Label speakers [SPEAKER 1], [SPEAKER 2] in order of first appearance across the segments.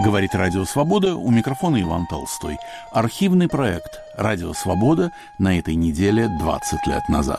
[SPEAKER 1] Говорит Радио Свобода, у микрофона Иван Толстой. Архивный проект «Радио Свобода» на этой неделе 20 лет назад.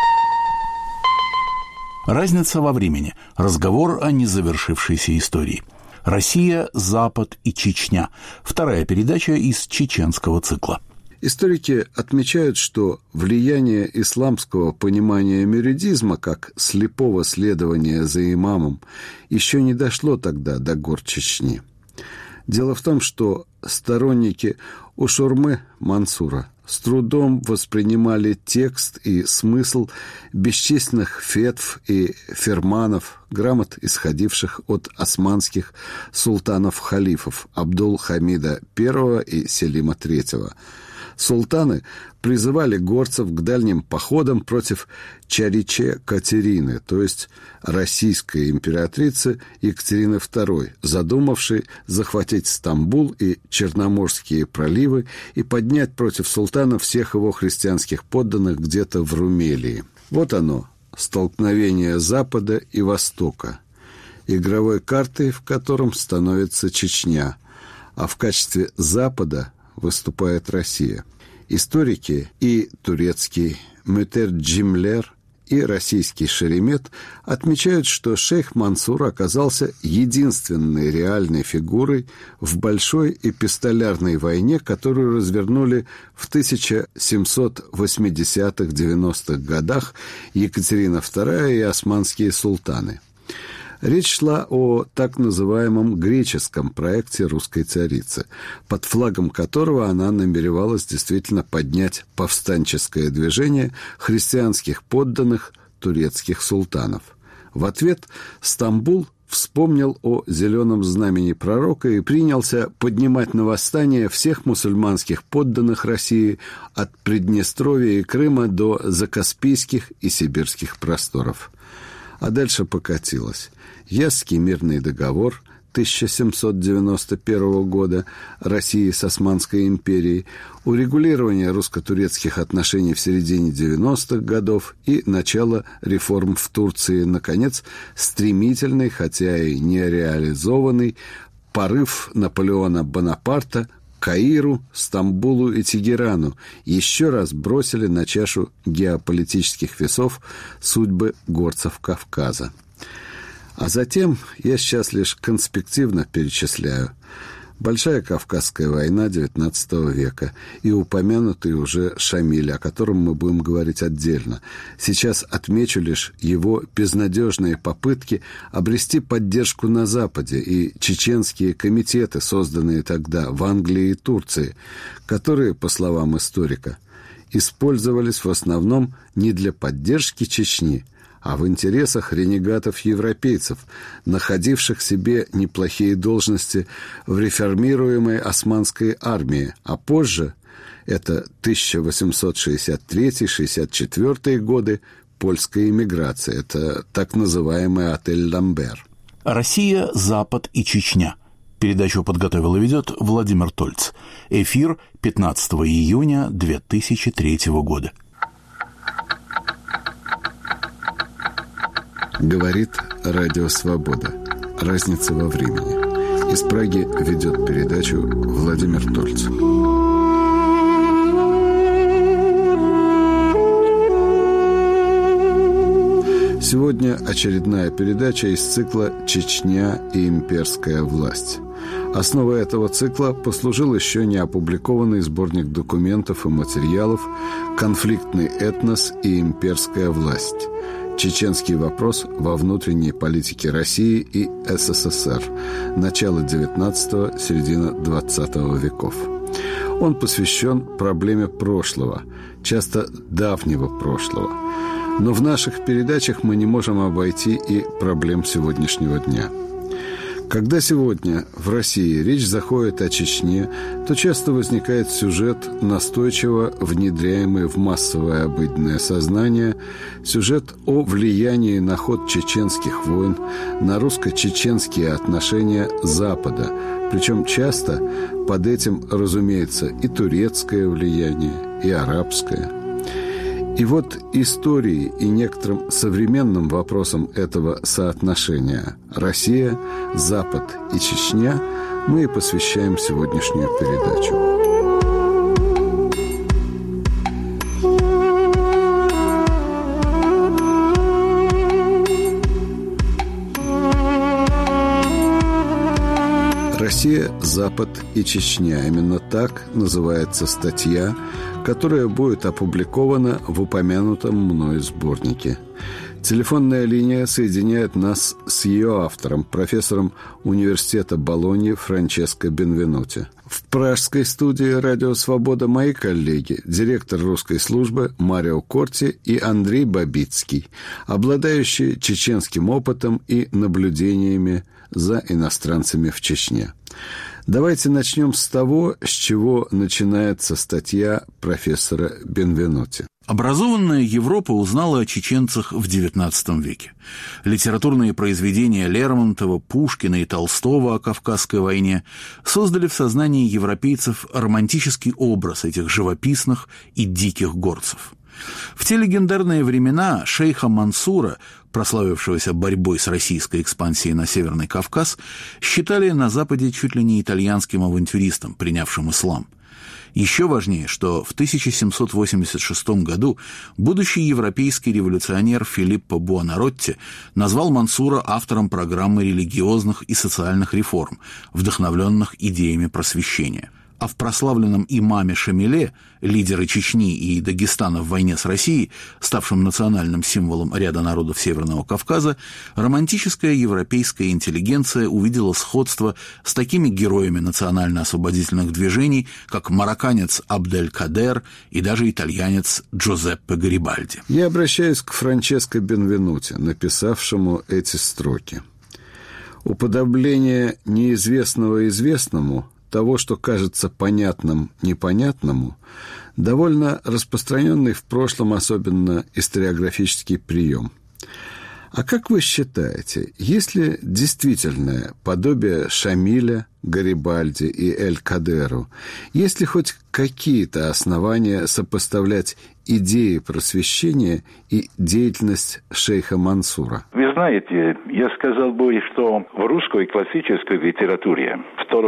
[SPEAKER 1] Разница во времени. Разговор о незавершившейся истории. Россия, Запад и Чечня. Вторая передача из чеченского цикла.
[SPEAKER 2] Историки отмечают, что влияние исламского понимания мюридизма как слепого следования за имамом еще не дошло тогда до гор Чечни. Дело в том, что сторонники Ушурмы Мансура с трудом воспринимали текст и смысл бесчисленных фетв и ферманов, грамот, исходивших от османских султанов-халифов Абдул-Хамида I и Селима III. Султаны призывали горцев к дальним походам против Чариче Катерины, то есть российской императрицы Екатерины II, задумавшей захватить Стамбул и Черноморские проливы и поднять против султана всех его христианских подданных где-то в Румелии. Вот оно, столкновение Запада и Востока, игровой картой в котором становится Чечня, а в качестве Запада выступает Россия. Историки и турецкий Мютерджимлер, и российский Шеремет отмечают, что шейх Мансур оказался единственной реальной фигурой в большой эпистолярной войне, которую развернули в 1780-90-х годах Екатерина II и османские султаны. Речь шла о так называемом греческом проекте русской царицы, под флагом которого она намеревалась действительно поднять повстанческое движение христианских подданных турецких султанов. В ответ Стамбул вспомнил о зеленом знамени пророка и принялся поднимать на восстание всех мусульманских подданных России от Приднестровья и Крыма до закаспийских и сибирских просторов. А дальше покатилось. Ясский мирный договор 1791 года России с Османской империей, урегулирование русско-турецких отношений в середине 90-х годов и начало реформ в Турции, наконец, стремительный, хотя и нереализованный, порыв Наполеона Бонапарта к Каиру, Стамбулу и Тегерану еще раз бросили на чашу геополитических весов судьбы горцев Кавказа. А затем, я сейчас лишь конспективно перечисляю, Большая Кавказская война XIX века и упомянутый уже Шамиль, о котором мы будем говорить отдельно. Сейчас отмечу лишь его безнадежные попытки обрести поддержку на Западе и чеченские комитеты, созданные тогда в Англии и Турции, которые, по словам историка, использовались в основном не для поддержки Чечни, а в интересах ренегатов-европейцев, находивших себе неплохие должности в реформируемой османской армии, а позже, это 1863-64 годы, польская эмиграция, это так называемый отель «Ламбер».
[SPEAKER 1] Россия, Запад и Чечня. Передачу подготовил и ведет Владимир Тольц. Эфир 15 июня 2003 года.
[SPEAKER 2] Говорит Радио Свобода. Разница во времени. Из Праги ведет передачу Владимир Тольц. Сегодня очередная передача из цикла «Чечня и имперская власть». Основой этого цикла послужил еще не опубликованный сборник документов и материалов «Конфликтный этнос и имперская власть. Чеченский вопрос во внутренней политике России и СССР. Начало XIX – середина XX веков». Он посвящен проблеме прошлого, часто давнего прошлого. Но в наших передачах мы не можем обойти и проблем сегодняшнего дня. Когда сегодня в России речь заходит о Чечне, то часто возникает сюжет, настойчиво внедряемый в массовое обыденное сознание, сюжет о влиянии на ход чеченских войн, на русско-чеченские отношения Запада. Причем часто под этим, разумеется, и турецкое влияние, и арабское. И вот истории и некоторым современным вопросам этого соотношения Россия, Запад и Чечня мы и посвящаем сегодняшнюю передачу. «Россия, Запад и Чечня». Именно так называется статья, которая будет опубликована в упомянутом мною сборнике. Телефонная линия соединяет нас с ее автором, профессором университета Болоньи Франческо Бенвенути. В пражской студии «Радио Свобода» мои коллеги, директор русской службы Марио Корти и Андрей Бабицкий, обладающие чеченским опытом и наблюдениями за иностранцами в Чечне. Давайте начнем с того, с чего начинается статья профессора Бенвенути.
[SPEAKER 1] Образованная Европа узнала о чеченцах в XIX веке. Литературные произведения Лермонтова, Пушкина и Толстого о Кавказской войне создали в сознании европейцев романтический образ этих живописных и диких горцев. В те легендарные времена шейха Мансура, прославившегося борьбой с российской экспансией на Северный Кавказ, считали на Западе чуть ли не итальянским авантюристом, принявшим ислам. Еще важнее, что в 1786 году будущий европейский революционер Филиппо Буонаротти назвал Мансура автором программы религиозных и социальных реформ, вдохновленных идеями просвещения. А в прославленном имаме Шамиле, лидере Чечни и Дагестана в войне с Россией, ставшем национальным символом ряда народов Северного Кавказа, романтическая европейская интеллигенция увидела сходство с такими героями национально-освободительных движений, как марокканец Абдель-Кадер и даже итальянец Джузеппе Гарибальди.
[SPEAKER 2] Я обращаюсь к Франческо Бенвенути, написавшему эти строки. Уподобление неизвестного известному, того, что кажется понятным непонятному, довольно распространенный в прошлом, особенно историографический прием. А как вы считаете, есть ли действительное подобие Шамиля, Гарибальди и Эль-Кадеру? Есть ли хоть какие-то основания сопоставлять идеи просвещения и деятельность шейха Мансура?
[SPEAKER 3] Вы знаете, я сказал бы, что в русской классической литературе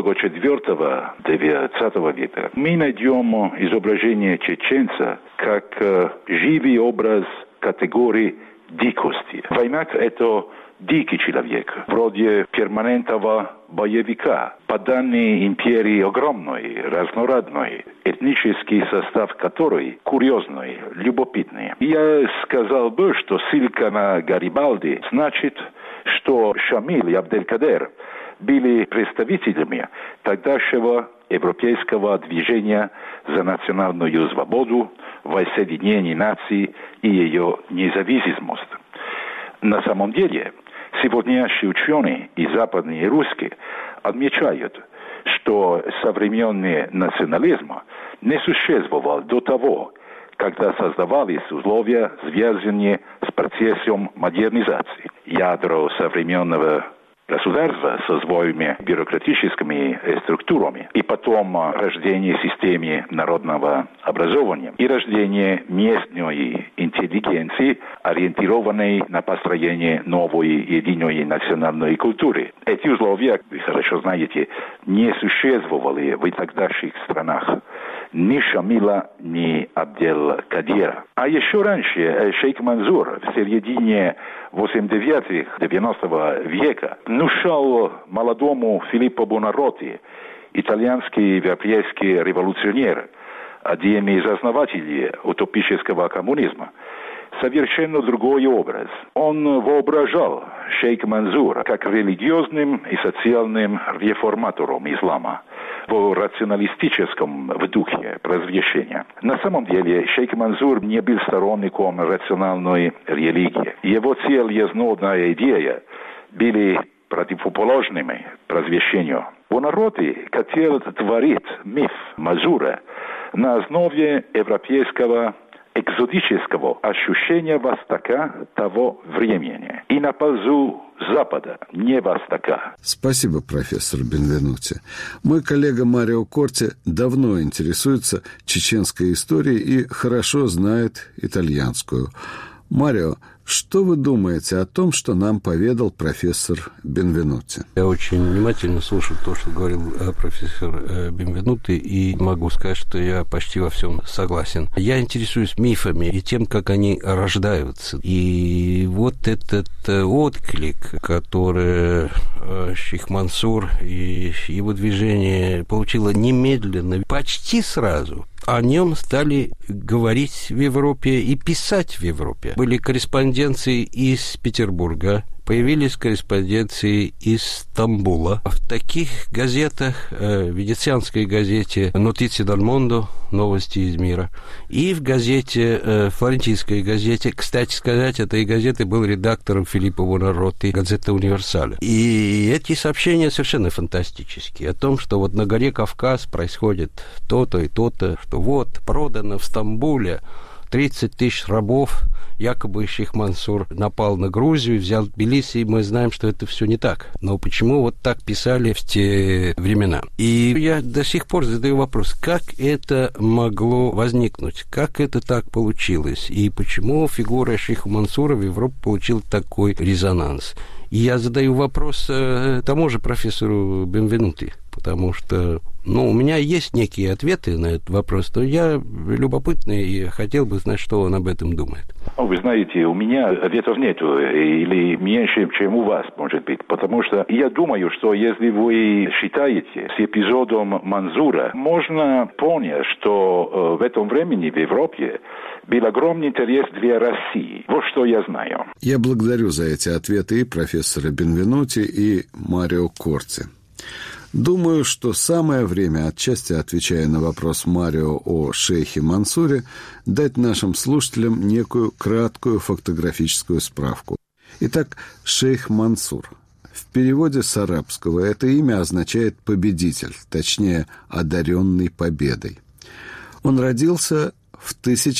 [SPEAKER 3] 2-4-9 века мы найдем изображение чеченца как живый образ категории дикости. Войнак – это дикий человек, вроде перманентного боевика. По данным империи огромной, разнородной, этнический состав которой курьезный, любопытный. Я сказал бы, что ссылка на Гарибальди значит, что Шамиль и Абдель-Кадер были представителями тогдашнего европейского движения за национальную свободу, воссоединение нации и ее независимость. На самом деле, сегодняшние ученые и западные русские отмечают, что современный национализм не существовал до того, когда создавались условия, связанные с процессом модернизации. Ядро современного государства со своими бюрократическими структурами, и потом рождение системы народного образования и рождение местной интеллигенции, ориентированной на построение новой единой национальной культуры. Эти условия, вы хорошо знаете, не существовали в тогдашних странах ни Шамиля, ни Абдель-Кадера. А еще раньше шейх Мансур в середине 80-90 века внушал молодому Филиппо Буонаротти, итальянский европейский революционер, один из основателей утопического коммунизма, совершенно другой образ. Он воображал шейх Мансура как религиозным и социальным реформатором ислама в рационалистическом духе просвещения. На самом деле шейх Мансур не был сторонником рациональной религии. Его цель и основная идея были противоположными просвещению. Буонаротти хотел творить миф Мансура на основе европейского экзотического ощущения Востока того времени и на пользу Запада, не Востока.
[SPEAKER 2] Спасибо, профессор Бенвенути. Мой коллега Марио Корти давно интересуется чеченской историей и хорошо знает итальянскую. Марио, что вы думаете о том, что нам поведал профессор Бенвенути?
[SPEAKER 4] Я очень внимательно слушал то, что говорил профессор Бенвенути, и могу сказать, что я почти во всем согласен. Я интересуюсь мифами и тем, как они рождаются. И вот этот отклик, который шейх Мансур и его движение получило немедленно, почти сразу, о нем стали говорить в Европе и писать в Европе. Были корреспонденции из Петербурга, появились корреспонденции из Стамбула. В таких газетах, в венецианской газете «Нотиции даль Мондо», «Новости из мира», и в газете, флорентийской газете, кстати сказать, этой газеты был редактором Филиппо Бонаротти, газета «Универсале». И эти сообщения совершенно фантастические о том, что вот на горе Кавказ происходит то-то и то-то, что вот продано в Стамбуле 30 тысяч рабов, якобы шейх Мансур напал на Грузию, взял Тбилиси, и мы знаем, что это все не так. Но почему вот так писали в те времена? И я до сих пор задаю вопрос, как это могло возникнуть, как это так получилось, и почему фигура шейха Мансура в Европе получила такой резонанс. И я задаю вопрос тому же профессору Бенвенути, потому что, у меня есть некие ответы на этот вопрос, но я любопытный и хотел бы знать, что он об этом думает.
[SPEAKER 3] Вы знаете, у меня ответов нету, или меньше, чем у вас, может быть, потому что я думаю, что если вы считаете с эпизодом Мансура, можно понять, что в этом времени в Европе был огромный интерес для России. Вот что я знаю.
[SPEAKER 2] Я благодарю за эти ответы и профессора Бенвенути, и Марио Корти. Думаю, что самое время, отчасти отвечая на вопрос Марио о шейхе Мансуре, дать нашим слушателям некую краткую фактографическую справку. Итак, шейх Мансур. В переводе с арабского это имя означает «победитель», точнее, «одаренный победой». Он родился в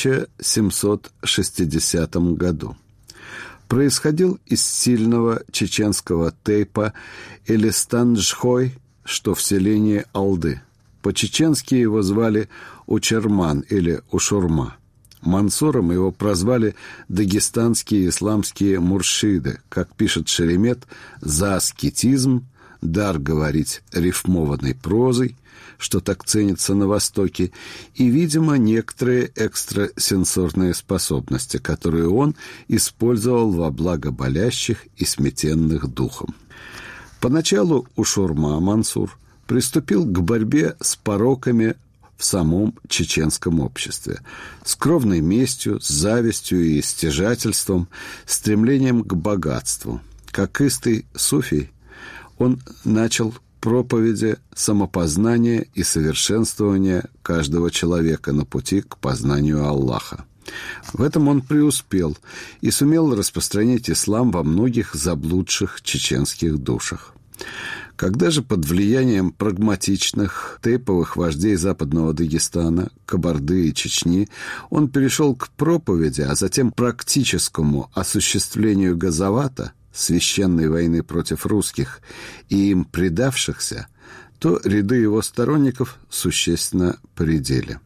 [SPEAKER 2] 1760 году. Происходил из сильного чеченского тейпа Элистан-Джхой, что в селении Алды. По-чеченски его звали Учерман или Ушурма. Мансуром его прозвали дагестанские исламские муршиды, как пишет Шеремет, за аскетизм, дар говорить рифмованной прозой, что так ценится на Востоке, и, видимо, некоторые экстрасенсорные способности, которые он использовал во благо болящих и сметенных духом. Поначалу Ушурма Мансур приступил к борьбе с пороками в самом чеченском обществе, с кровной местью, с завистью и стяжательством, стремлением к богатству. Как истый суфий, он начал проповеди самопознания и совершенствования каждого человека на пути к познанию Аллаха. В этом он преуспел и сумел распространить ислам во многих заблудших чеченских душах. Когда же под влиянием прагматичных тейповых вождей Западного Дагестана, Кабарды и Чечни он перешел к проповеди, а затем практическому осуществлению газавата, священной войны против русских, и им предавшихся, то ряды его сторонников существенно поредели.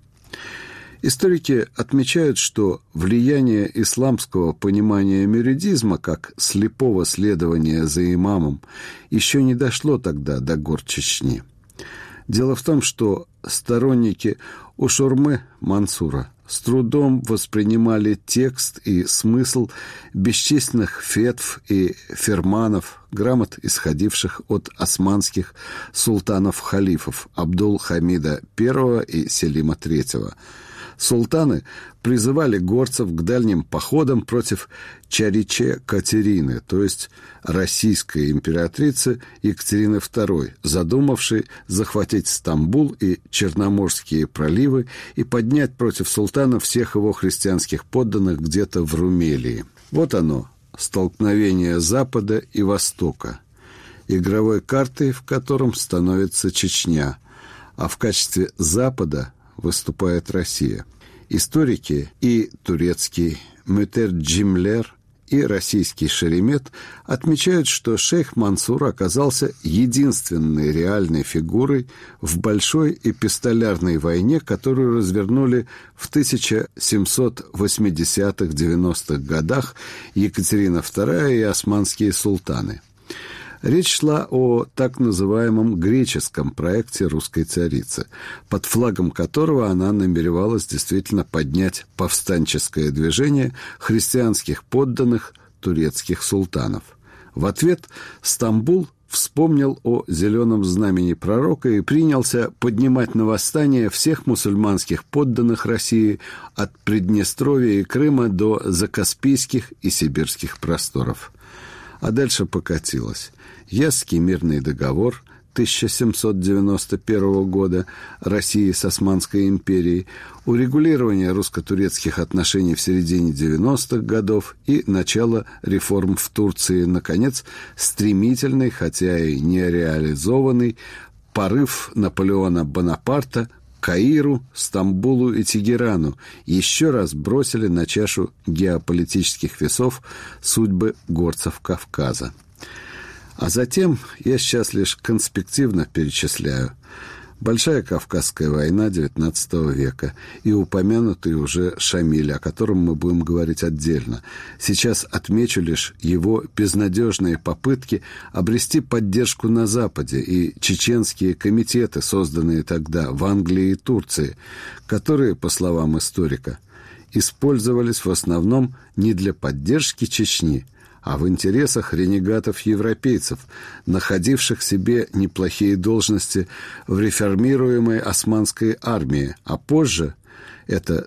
[SPEAKER 2] Историки отмечают, что влияние исламского понимания мюридизма как слепого следования за имамом еще не дошло тогда до гор Чечни. Дело в том, что сторонники Ушурмы Мансура с трудом воспринимали текст и смысл бесчисленных фетв и ферманов, грамот, исходивших от османских султанов-халифов Абдул-Хамида I и Селима III. Султаны призывали горцев к дальним походам против Чариче Катерины, то есть российской императрицы Екатерины II, задумавшей захватить Стамбул и Черноморские проливы и поднять против султана всех его христианских подданных где-то в Румелии. Вот оно, столкновение Запада и Востока, игровой картой в котором становится Чечня, а в качестве Запада выступает Россия. Историки и турецкий Мютерджимлер, и российский Шеремет отмечают, что шейх Мансур оказался единственной реальной фигурой в большой эпистолярной войне, которую развернули в 1780-90-х годах Екатерина II и османские султаны. Речь шла о так называемом греческом проекте русской царицы, под флагом которого она намеревалась действительно поднять повстанческое движение христианских подданных турецких султанов. В ответ Стамбул вспомнил о зеленом знамени пророка и принялся поднимать на восстание всех мусульманских подданных России от Приднестровья и Крыма до закаспийских и сибирских просторов. А дальше покатилось. Ясский мирный договор 1791 года России с Османской империей, урегулирование русско-турецких отношений в середине 90-х годов и начало реформ в Турции, наконец, стремительный, хотя и нереализованный, порыв Наполеона Бонапарта к Каиру, Стамбулу и Тегерану еще раз бросили на чашу геополитических весов судьбы горцев Кавказа. А затем, я сейчас лишь конспективно перечисляю, Большая Кавказская война XIX века и упомянутый уже Шамиль, о котором мы будем говорить отдельно. Сейчас отмечу лишь его безнадежные попытки обрести поддержку на Западе и чеченские комитеты, созданные тогда в Англии и Турции, которые, по словам историка, использовались в основном не для поддержки Чечни, а в интересах ренегатов-европейцев, находивших себе неплохие должности в реформируемой османской армии, а позже, это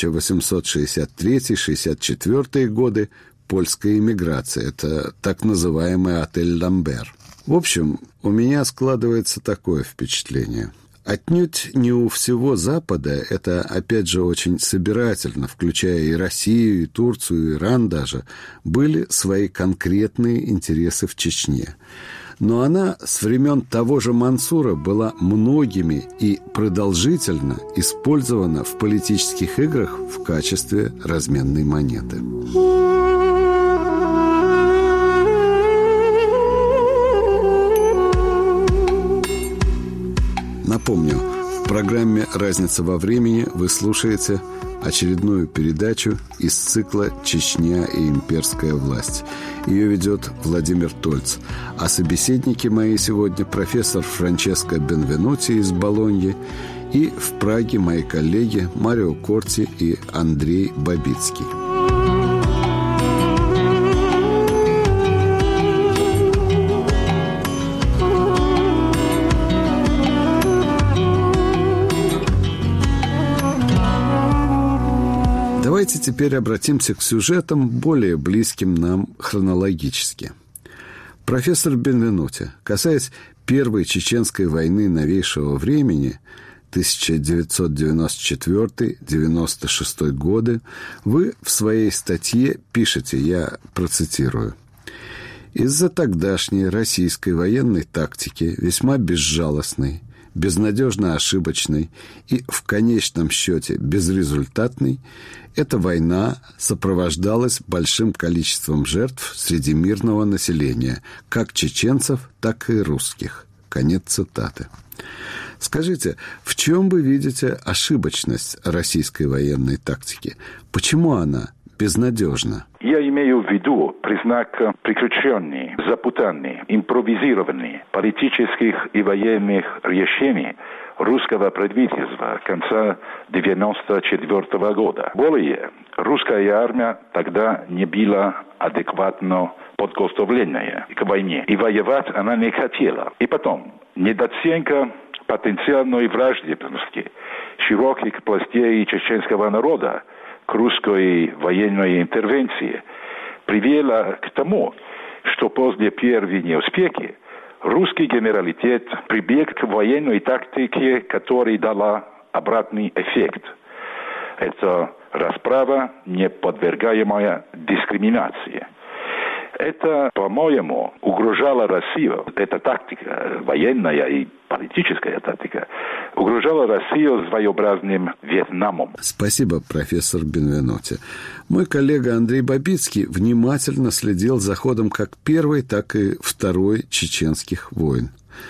[SPEAKER 2] 1863-64 годы, польская эмиграция, это так называемый отель «Ламбер». В общем, у меня складывается такое впечатление. Отнюдь не у всего Запада, это, опять же, очень собирательно, включая и Россию, и Турцию, и Иран даже, были свои конкретные интересы в Чечне. Но она с времен того же Мансура была многими и продолжительно использована в политических играх в качестве разменной монеты. Напомню, в программе «Разница во времени» вы слушаете очередную передачу из цикла «Чечня и имперская власть». Ее ведет Владимир Тольц. А собеседники мои сегодня профессор Франческо Бенвенути из Болоньи и в Праге мои коллеги Марио Корти и Андрей Бабицкий. Давайте теперь обратимся к сюжетам, более близким нам хронологически. Профессор Бенвенути, касаясь Первой Чеченской войны новейшего времени, 1994-96 годы, вы в своей статье пишете, я процитирую: «Из-за тогдашней российской военной тактики, весьма безжалостной, безнадежно ошибочной и, в конечном счете, безрезультатной, эта война сопровождалась большим количеством жертв среди мирного населения, как чеченцев, так и русских». Конец цитаты. Скажите, в чем вы видите ошибочность российской военной тактики? Почему она безнадежна?
[SPEAKER 3] Я имею в виду признак прекращенный, запутанный, импровизированный политических и военных решений русского правительства конца 1994 года. Более, русская армия тогда не была адекватно подготовленная к войне, и воевать она не хотела. И потом, недооценка потенциальной враждебности широких пластей чеченского народа к русской военной интервенции привела к тому, что после первых неуспехов русский генералитет прибег к военной тактике, которая дала обратный эффект. Это расправа, не подвергаемая дискриминации. Это, по-моему, угрожало Россию. Эта тактика, военная и политическая тактика, угрожала Россию своеобразным Вьетнамом.
[SPEAKER 2] Спасибо, профессор Бенвенути. Мой коллега Андрей Бабицкий внимательно следил за ходом как первой, так и второй чеченских войн.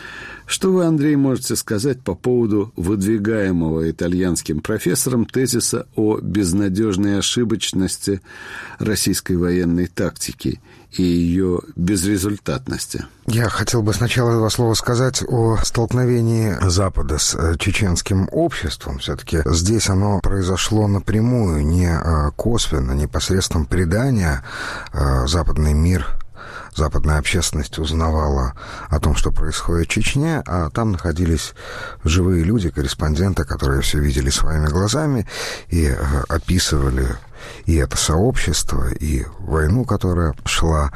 [SPEAKER 2] Что вы, Андрей, можете сказать по поводу выдвигаемого итальянским профессором тезиса о безнадежной ошибочности российской военной тактики и ее безрезультатности?
[SPEAKER 5] Я хотел бы сначала два слова сказать о столкновении Запада с чеченским обществом. Все-таки здесь оно произошло напрямую, не косвенно, не посредством предания. Западный мир, западная общественность узнавала о том, что происходит в Чечне, а там находились живые люди, корреспонденты, которые все видели своими глазами и описывали и это сообщество, и войну, которая шла.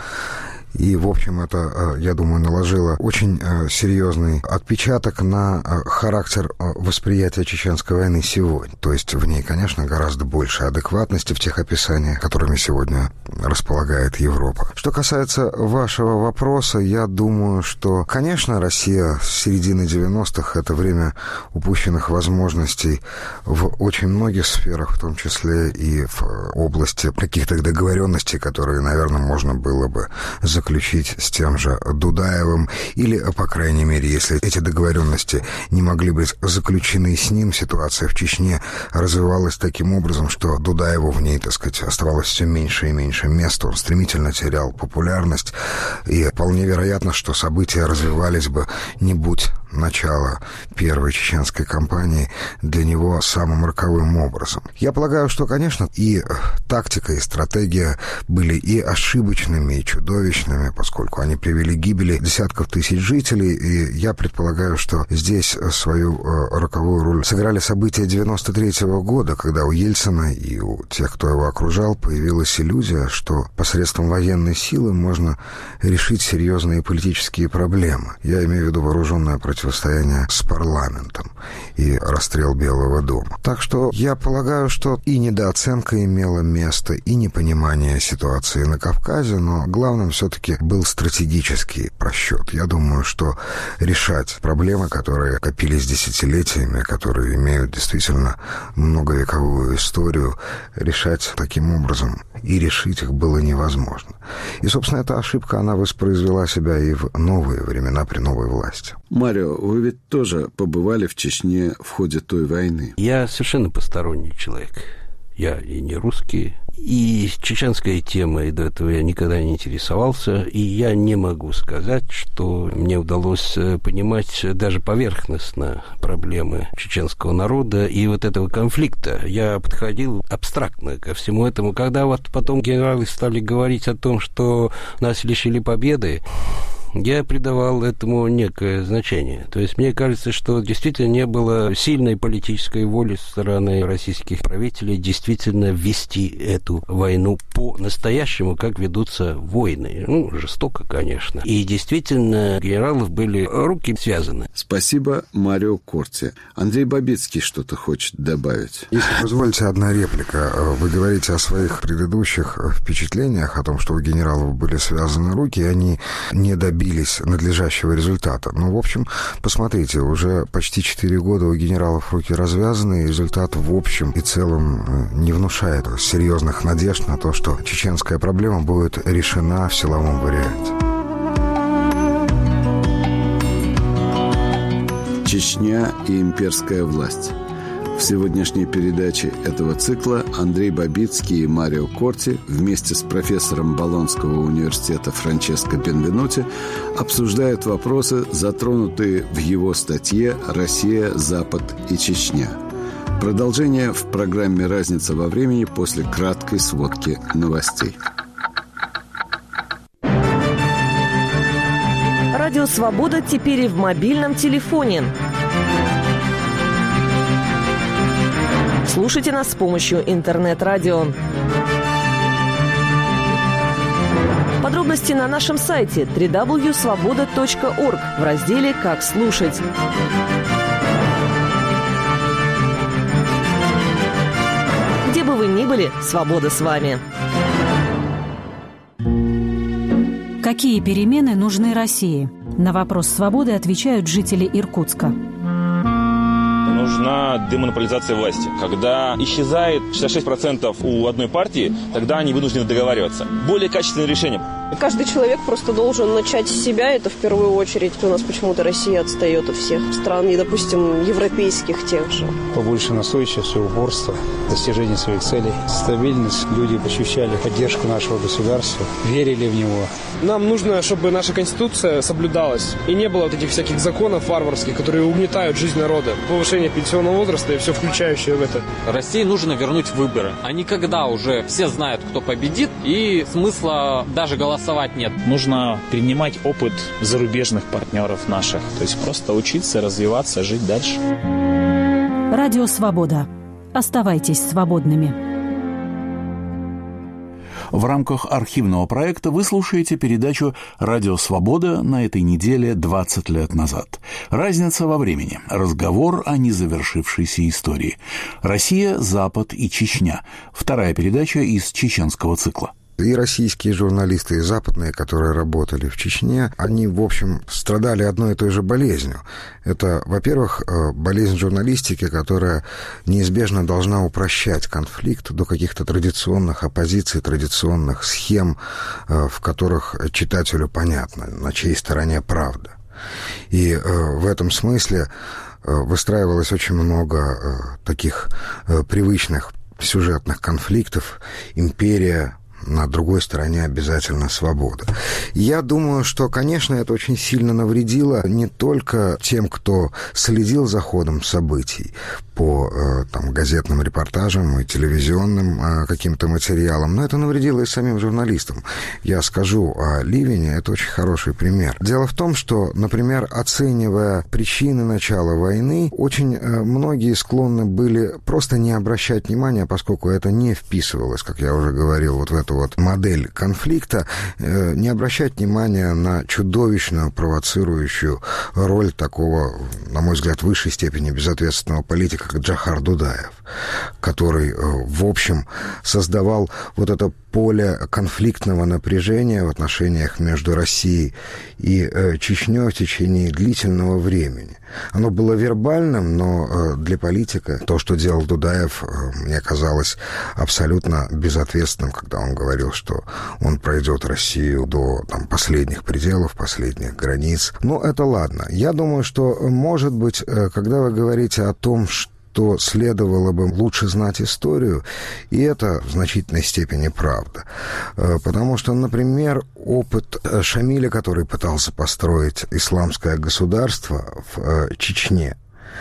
[SPEAKER 5] И, в общем, это, я думаю, наложило очень серьезный отпечаток на характер восприятия Чеченской войны сегодня. То есть в ней, конечно, гораздо больше адекватности в тех описаниях, которыми сегодня располагает Европа. Что касается вашего вопроса, я думаю, что, конечно, Россия с середины 90-х — это время упущенных возможностей в очень многих сферах, в том числе и в области каких-то договоренностей, которые, наверное, можно было бы заключить с тем же Дудаевым, или, по крайней мере, если эти договоренности не могли быть заключены с ним, ситуация в Чечне развивалась таким образом, что Дудаеву в ней, так сказать, оставалось все меньше и меньше места, он стремительно терял популярность, и вполне вероятно, что события развивались бы, не будь начала первой чеченской кампании для него самым роковым образом. Я полагаю, что, конечно, и тактика, и стратегия были и ошибочными, и чудовищными, поскольку они привели к гибели десятков тысяч жителей, и я предполагаю, что здесь свою роковую роль сыграли события 93-го года, когда у Ельцина и у тех, кто его окружал, появилась иллюзия, что посредством военной силы можно решить серьезные политические проблемы. Я имею в виду вооруженное противостояние с парламентом и расстрел Белого дома. Так что я полагаю, что и недооценка имела место, и непонимание ситуации на Кавказе, но главным все-таки был стратегический просчет. Я думаю, что решать проблемы, которые копились десятилетиями, которые имеют действительно многовековую историю, решать таким образом и решить их было невозможно. И, собственно, эта ошибка, она воспроизвела себя и в новые времена при новой власти.
[SPEAKER 2] Марио, вы ведь тоже побывали в Чечне в ходе той войны.
[SPEAKER 4] Я совершенно посторонний человек. Я и не русский, и чеченской темой до этого я никогда не интересовался, и я не могу сказать, что мне удалось понимать даже поверхностно проблемы чеченского народа и вот этого конфликта. Я подходил абстрактно ко всему этому. Когда вот потом генералы стали говорить о том, что нас лишили победы, я придавал этому некое значение. То есть мне кажется, что действительно не было сильной политической воли со стороны российских правителей действительно вести эту войну по-настоящему, как ведутся войны. Ну, жестоко, конечно. И действительно, генералов были руки связаны.
[SPEAKER 2] Спасибо, Марио Корти. Андрей Бабицкий что-то хочет добавить.
[SPEAKER 5] Если позволите, одна реплика. Вы говорите о своих предыдущих впечатлениях, о том, что у генералов были связаны руки, и они не добились надлежащего результата. Ну, в общем, посмотрите, уже почти 4 года у генералов руки развязаны, и результат в общем и целом не внушает серьезных надежд на то, что чеченская проблема будет решена в силовом варианте.
[SPEAKER 2] Чечня и имперская власть. В сегодняшней передаче этого цикла Андрей Бабицкий и Марио Корти вместе с профессором Болонского университета Франческо Бенвенути обсуждают вопросы, затронутые в его статье «Россия, Запад и Чечня». Продолжение в программе «Разница во времени» после краткой сводки новостей.
[SPEAKER 6] Радио «Свобода» теперь и в мобильном телефоне. Слушайте нас с помощью интернет-радио. Подробности на нашем сайте www.svoboda.org в разделе «Как слушать». Где бы вы ни были, свобода с вами.
[SPEAKER 7] Какие перемены нужны России? На вопрос «Свободы» отвечают жители Иркутска.
[SPEAKER 8] Нужна демонополизация власти. Когда исчезает 66% у одной партии, тогда они вынуждены договариваться. Более качественное решение.
[SPEAKER 9] Каждый человек просто должен начать с себя, это в первую очередь. У нас почему-то Россия отстает от всех стран, и, допустим, европейских тех же.
[SPEAKER 10] Побольше настойчивости, упорства, достижения своих целей, стабильность. Люди ощущали поддержку нашего государства, верили в него.
[SPEAKER 11] Нам нужно, чтобы наша Конституция соблюдалась, и не было вот этих всяких законов варварских, которые угнетают жизнь народа. Повышение пенсионного возраста и все включающее в это.
[SPEAKER 12] России нужно вернуть выборы. А не когда уже все знают, кто победит, и смысла даже голосовать нет.
[SPEAKER 13] Нужно перенимать опыт зарубежных партнеров наших. То есть просто учиться, развиваться, жить дальше.
[SPEAKER 7] Радио «Свобода». Оставайтесь свободными.
[SPEAKER 1] В рамках архивного проекта вы слушаете передачу «Радио Свобода» на этой неделе 20 лет назад. Разница во времени. Разговор о незавершившейся истории. Россия, Запад и Чечня. Вторая передача из чеченского цикла.
[SPEAKER 5] И российские журналисты, и западные, которые работали в Чечне, они, в общем, страдали одной и той же болезнью. Это, во-первых, болезнь журналистики, которая неизбежно должна упрощать конфликт до каких-то традиционных оппозиций, традиционных схем, в которых читателю понятно, на чьей стороне правда. И в этом смысле выстраивалось очень много таких привычных сюжетных конфликтов. Империя, на другой стороне обязательно свобода. Я думаю, что, конечно, это очень сильно навредило не только тем, кто следил за ходом событий по газетным репортажам и телевизионным каким-то материалам, но это навредило и самим журналистам. Я скажу о Ливине, это очень хороший пример. Дело в том, что, например, оценивая причины начала войны, очень многие склонны были просто не обращать внимания, поскольку это не вписывалось, как я уже говорил, вот в эту вот модель конфликта, не обращать внимания на чудовищную провоцирующую роль такого, на мой взгляд, в высшей степени безответственного политика, как Джохар Дудаев, который, в общем, создавал вот это поле конфликтного напряжения в отношениях между Россией и Чечней в течение длительного времени. Оно было вербальным, но для политика то, что делал Дудаев, мне казалось абсолютно безответственным, когда он говорил, что он пройдет Россию до последних пределов, последних границ. Но это ладно. Я думаю, что, может быть, когда вы говорите о том, что следовало бы лучше знать историю, и это в значительной степени правда. Потому что, например, опыт Шамиля, который пытался построить исламское государство в Чечне,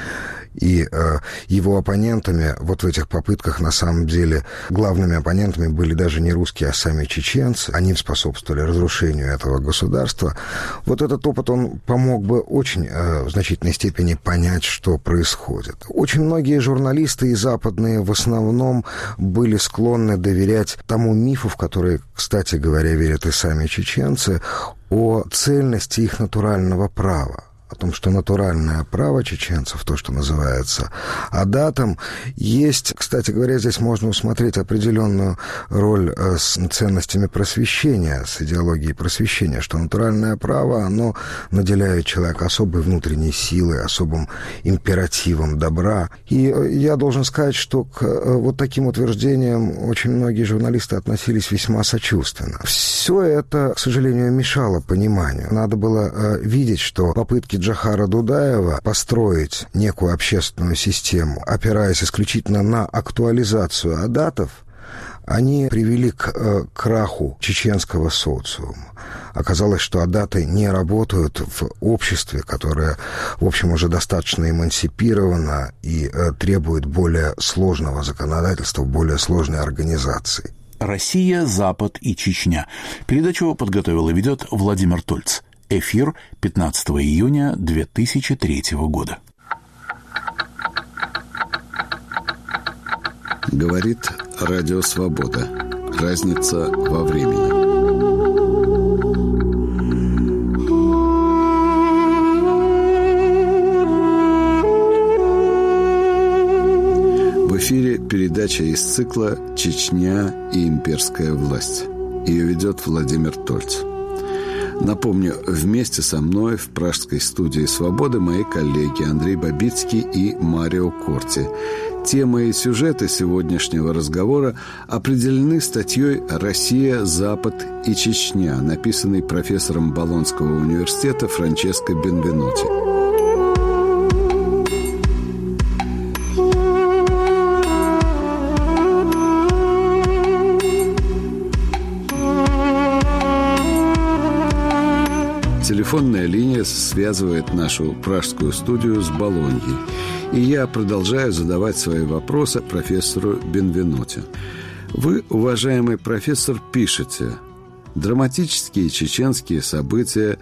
[SPEAKER 5] и его оппонентами вот в этих попытках, на самом деле, главными оппонентами были даже не русские, а сами чеченцы. Они способствовали разрушению этого государства. Вот этот опыт, он помог бы очень в значительной степени понять, что происходит. Очень многие журналисты и западные в основном были склонны доверять тому мифу, в который, кстати говоря, верят и сами чеченцы, о цельности их натурального права. О том, что натуральное право чеченцев, то, что называется адатом, есть, кстати говоря, здесь можно усмотреть определенную роль с ценностями просвещения, с идеологией просвещения, что натуральное право, оно наделяет человека особой внутренней силой, особым императивом добра. И я должен сказать, что к вот таким утверждениям очень многие журналисты относились весьма сочувственно. Все это, к сожалению, мешало пониманию. Надо было видеть, что попытки Джохара Дудаева построить некую общественную систему, опираясь исключительно на актуализацию адатов, они привели к краху чеченского социума. Оказалось, что адаты не работают в обществе, которое, в общем, уже достаточно эмансипировано и требует более сложного законодательства, более сложной организации.
[SPEAKER 1] Россия, Запад и Чечня. Передачу подготовил и ведет Владимир Тольц. Эфир 15 июня 2003 года.
[SPEAKER 2] Говорит Радио Свобода. Разница во времени. В эфире передача из цикла «Чечня и имперская власть». Ее ведет Владимир Тольц. Напомню, вместе со мной в пражской студии «Свободы» мои коллеги Андрей Бабицкий и Марио Корти. Темы и сюжеты сегодняшнего разговора определены статьей «Россия, Запад и Чечня», написанной профессором Болонского университета Франческо Бенвенути. Телефонная линия связывает нашу пражскую студию с Болоньей. И я продолжаю задавать свои вопросы профессору Бенвенути. Вы, уважаемый профессор, пишете: драматические чеченские события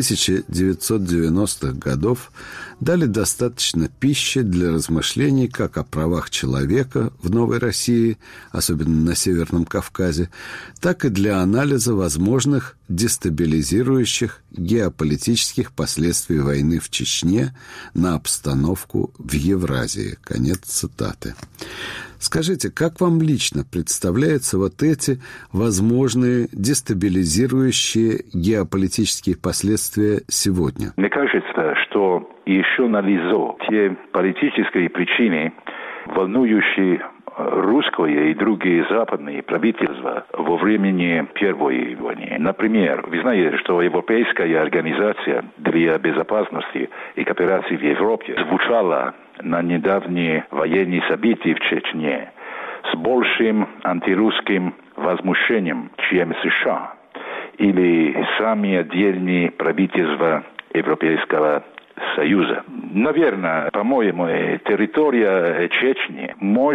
[SPEAKER 2] 1990-х годов дали достаточно пищи для размышлений как о правах человека в Новой России, особенно на Северном Кавказе, так и для анализа возможных дестабилизирующих геополитических последствий войны в Чечне на обстановку в Евразии. Конец цитаты. Скажите, как вам лично представляются вот эти возможные дестабилизирующие геополитические последствия сегодня?
[SPEAKER 3] Мне кажется, что еще налицо те политические причины, волнующие русское и другие западные правительства во времени Первой войны. Например, вы знаете, что Европейская организация для безопасности и кооперации в Европе звучала на недавние военные события в Чечне с большим антирусским возмущением, чем США или сами отдельные правительства Европейского Союза. Наверное, по-моему, территория Чечни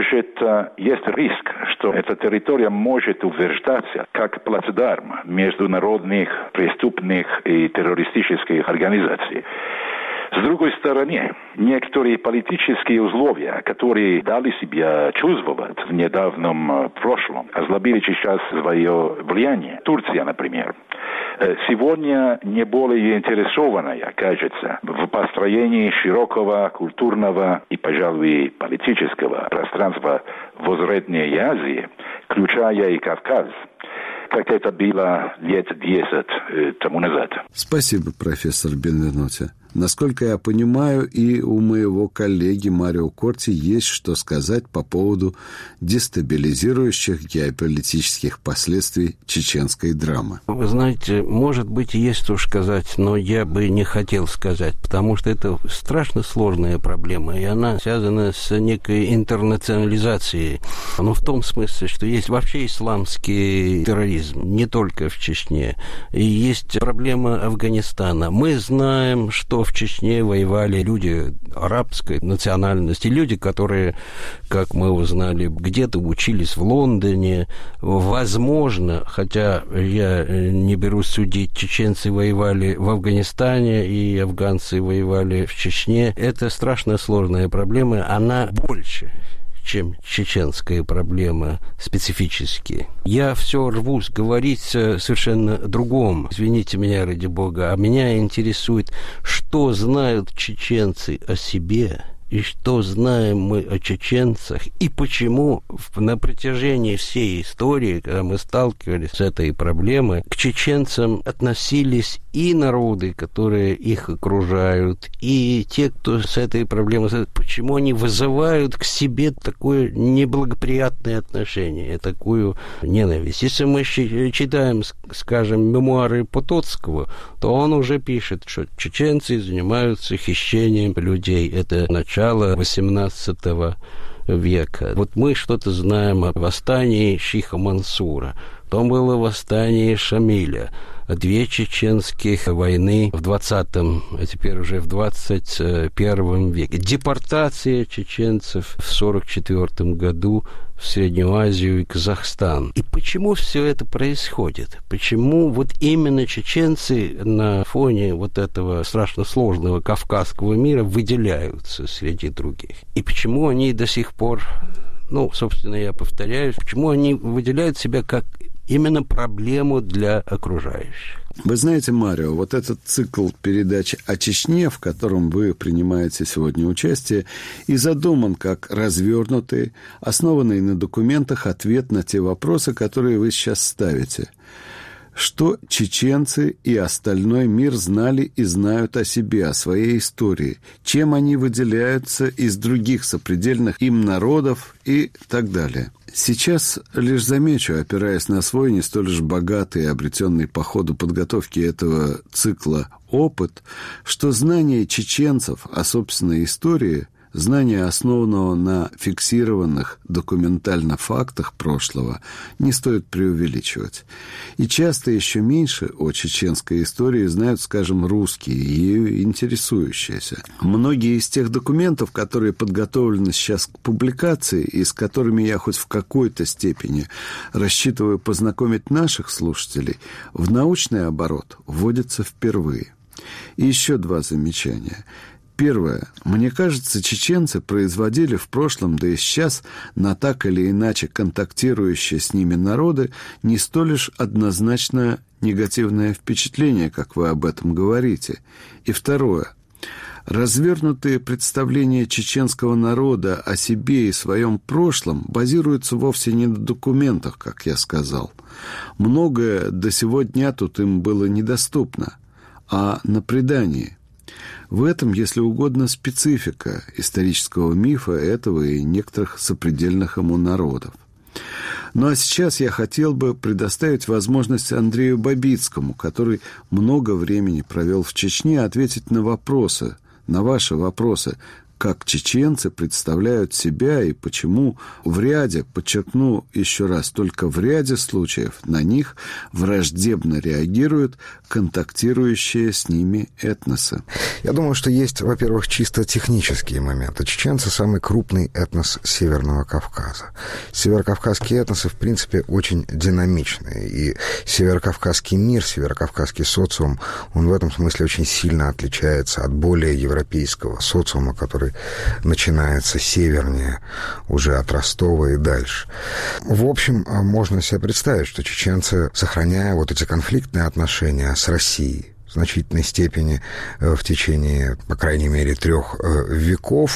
[SPEAKER 3] есть риск, что эта территория может утверждаться как плацдарм международных преступных и террористических организаций. С другой стороны, некоторые политические условия, которые дали себя чувствовать в недавнем прошлом, ослабили сейчас свое влияние. Турция, например, сегодня не более интересованная, кажется, в построении широкого культурного и, пожалуй, политического пространства в Средней Азии, включая и Кавказ, как это было лет 10 тому назад.
[SPEAKER 2] Спасибо, профессор Бенвенути. Насколько я понимаю, и у моего коллеги Марио Корти есть что сказать по поводу дестабилизирующих геополитических последствий чеченской драмы.
[SPEAKER 4] Вы знаете, может быть, есть что сказать, но я бы не хотел сказать, потому что это страшно сложная проблема, и она связана с некой интернационализацией. Но в том смысле, что есть вообще исламский терроризм, не только в Чечне. И есть проблема Афганистана. Мы знаем, что в Чечне воевали люди арабской национальности, люди, которые, как мы узнали, где-то учились в Лондоне. Возможно, хотя я не берусь судить, чеченцы воевали в Афганистане и афганцы воевали в Чечне. Это страшно сложная проблема, она больше, чем чеченская проблема специфически. Я все рвусь говорить совершенно другом. Извините меня, ради бога. А меня интересует, что знают чеченцы о себе, и что знаем мы о чеченцах, и почему на протяжении всей истории, когда мы сталкивались с этой проблемой, к чеченцам относились и народы, которые их окружают, и те, кто с этой проблемой... Почему они вызывают к себе такое неблагоприятное отношение, такую ненависть? Если мы читаем, скажем, мемуары Потоцкого, то он уже пишет, что чеченцы занимаются хищением людей. Это начало XVIII века. Вот мы что-то знаем о восстании Шиха Мансура. Потом было восстание Шамиля. 2 чеченских войны в 20-м, а теперь уже в 21 веке. Депортация чеченцев в 1944 году в Среднюю Азию и Казахстан. И почему все это происходит? Почему вот именно чеченцы на фоне вот этого страшно сложного кавказского мира выделяются среди других? И почему они до сих пор, собственно, я повторяюсь, почему они выделяют себя как именно проблему для окружающих?
[SPEAKER 2] Вы знаете, Марио, вот этот цикл передач о Чечне, в котором вы принимаете сегодня участие, и задуман как развернутый, основанный на документах ответ на те вопросы, которые вы сейчас ставите. Что чеченцы и остальной мир знали и знают о себе, о своей истории, чем они выделяются из других сопредельных им народов и так далее. Сейчас лишь замечу, опираясь на свой не столь же богатый и обретенный по ходу подготовки этого цикла опыт, что знание чеченцев о собственной истории, знание, основанного на фиксированных документально фактах прошлого, не стоит преувеличивать. И часто еще меньше о чеченской истории знают, скажем, русские, ею интересующиеся. Многие из тех документов, которые подготовлены сейчас к публикации и с которыми я хоть в какой-то степени рассчитываю познакомить наших слушателей, в научный оборот вводятся впервые. И еще два замечания. Первое. Мне кажется, чеченцы производили в прошлом, да и сейчас, на так или иначе контактирующие с ними народы, не столь лишь однозначно негативное впечатление, как вы об этом говорите. И второе. Развернутые представления чеченского народа о себе и своем прошлом базируются вовсе не на документах, как я сказал. Многое до сего дня тут им было недоступно, а на предании. В этом, если угодно, специфика исторического мифа этого и некоторых сопредельных ему народов. Ну а сейчас я хотел бы предоставить возможность Андрею Бабицкому, который много времени провел в Чечне, ответить на вопросы, на ваши вопросы, как чеченцы представляют себя и почему в ряде, подчеркну еще раз, только в ряде случаев на них враждебно реагируют контактирующие с ними этносы.
[SPEAKER 5] Я думаю, что есть, во-первых, чисто технические моменты. Чеченцы – самый крупный этнос Северного Кавказа. Северокавказские этносы, в принципе, очень динамичные. И северокавказский мир, северокавказский социум, он в этом смысле очень сильно отличается от более европейского социума, который начинается севернее, уже от Ростова и дальше. В общем, можно себе представить, что чеченцы, сохраняя вот эти конфликтные отношения с Россией, в значительной степени в течение, по крайней мере, 3 веков,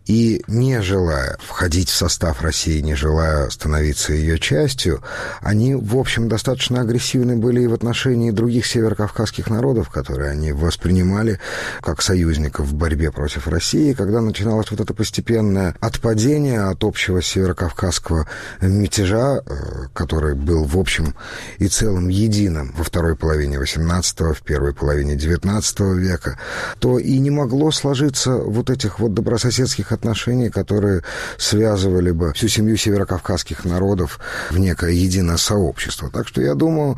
[SPEAKER 5] и не желая входить в состав России, не желая становиться ее частью, они, в общем, достаточно агрессивны были и в отношении других северокавказских народов, которые они воспринимали как союзников в борьбе против России. Когда начиналось вот это постепенное отпадение от общего северокавказского мятежа, который был, в общем и целом, единым во второй половине XVIII, в первой половине XIX века, то и не могло сложиться вот этих вот добрососедских отношений, которые связывали бы всю семью северокавказских народов в некое единое сообщество. Так что, я думаю,